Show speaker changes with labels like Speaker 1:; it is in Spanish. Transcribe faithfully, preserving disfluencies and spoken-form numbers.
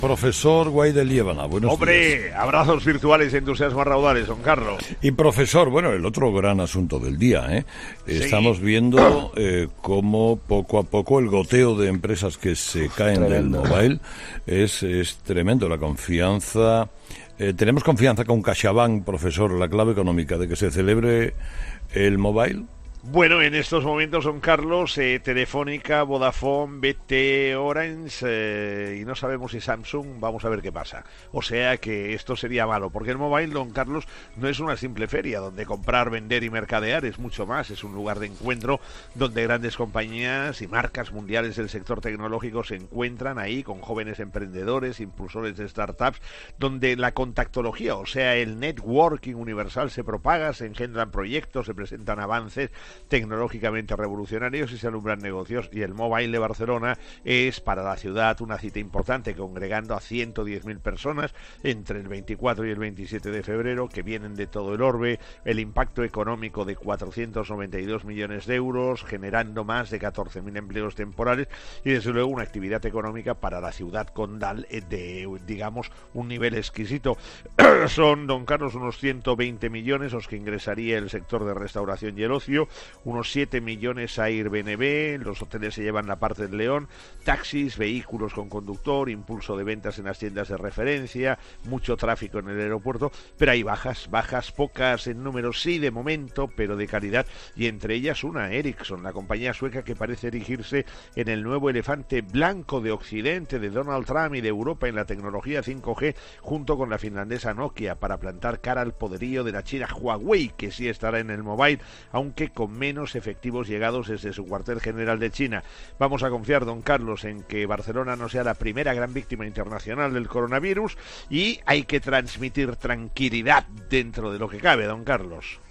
Speaker 1: Profesor Guay de Liébana, buenos
Speaker 2: Hombre,
Speaker 1: días.
Speaker 2: abrazos virtuales y entusiasmo raudales, don Carlos.
Speaker 1: Y profesor, bueno, el otro gran asunto del día, ¿eh?
Speaker 2: Sí.
Speaker 1: Estamos viendo eh, cómo poco a poco el goteo de empresas que se caen
Speaker 3: Tremendo.
Speaker 1: del mobile es, es tremendo. La confianza, eh, tenemos confianza con CaixaBank, profesor, la clave económica de que se celebre el mobile.
Speaker 2: Bueno, en estos momentos, don Carlos, eh, Telefónica, Vodafone, B T, Orange, eh, y no sabemos si Samsung, vamos a ver qué pasa. O sea que esto sería malo, porque el mobile, don Carlos, no es una simple feria donde comprar, vender y mercadear, es mucho más, es un lugar de encuentro donde grandes compañías y marcas mundiales del sector tecnológico se encuentran ahí con jóvenes emprendedores, impulsores de startups, donde la contactología, o sea, el networking universal se propaga, se engendran proyectos, se presentan avances tecnológicamente revolucionarios y se alumbran negocios, y el Mobile de Barcelona es para la ciudad una cita importante, congregando a ciento diez mil personas entre el veinticuatro y el veintisiete de febrero, que vienen de todo el orbe, el impacto económico de cuatrocientos noventa y dos millones de euros, generando más de catorce mil empleos temporales y desde luego una actividad económica para la ciudad condal de, digamos, un nivel exquisito. Son, don Carlos, unos ciento veinte millones los que ingresaría el sector de restauración y el ocio, unos siete millones a Airbnb, los hoteles se llevan la parte del león, taxis, vehículos con conductor, impulso de ventas en las tiendas de referencia, mucho tráfico en el aeropuerto, pero hay bajas, bajas pocas en número, sí, de momento, pero de calidad, y entre ellas una, Ericsson, la compañía sueca que parece erigirse en el nuevo elefante blanco de Occidente, de Donald Trump y de Europa en la tecnología cinco G, junto con la finlandesa Nokia, para plantar cara al poderío de la china Huawei, que sí estará en el mobile, aunque con menos efectivos llegados desde su cuartel general de China. Vamos a confiar, don Carlos, en que Barcelona no sea la primera gran víctima internacional del coronavirus, y hay que transmitir tranquilidad dentro de lo que cabe, don Carlos.